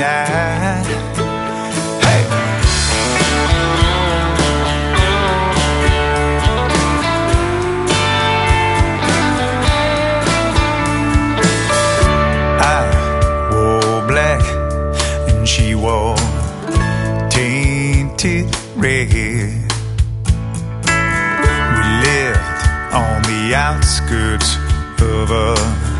died. Hey! I wore black and she wore tainted red. We lived on the outskirts of a